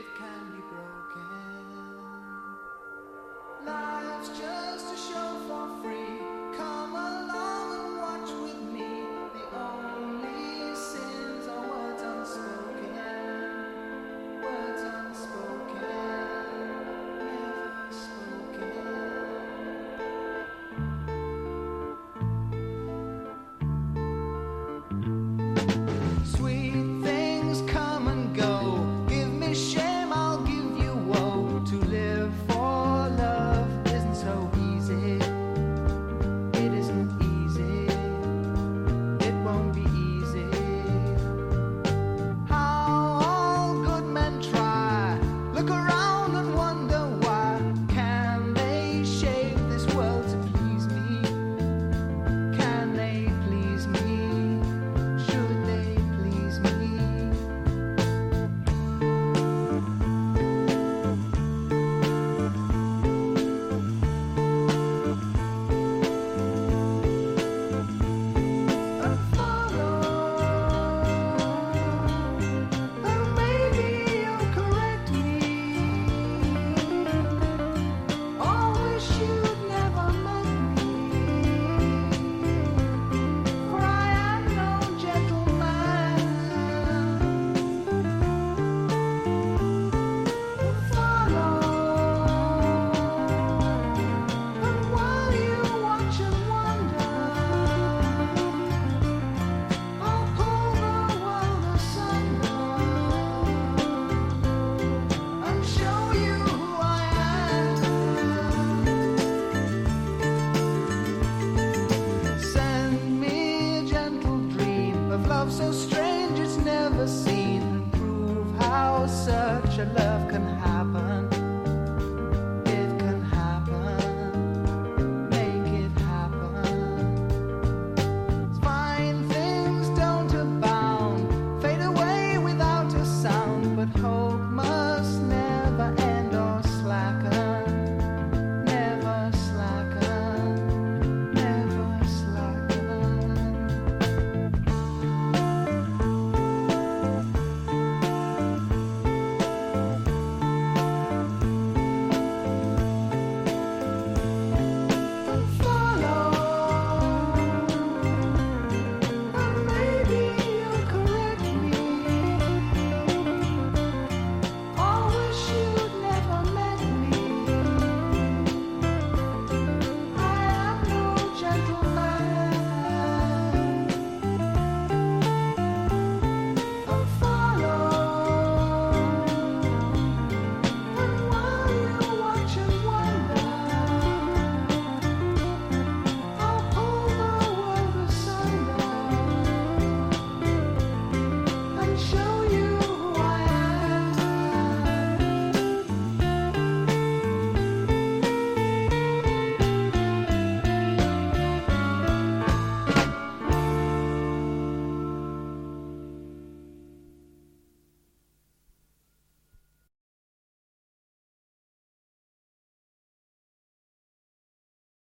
can be broken. Life's just a show for free. Come along and watch with me. The only sins are words unspoken. Words unspoken, never spoken. Sweet things come and go. Give me shame, I'll give you woe. To live for love isn't so easy. It isn't easy. It won't be easy. How all good men try. Look around and wonder why. Can they shape this world to please me? Can they please me? Should they please me? And follow, and maybe you'll correct me. Oh, wish you'd never met me. For I am no gentleman. Follow, and while you watch and wonder, I'll pull the world asunder and show you who I am. Send me a gentle dream of love so strange it's never seen, and prove how such a love can happen.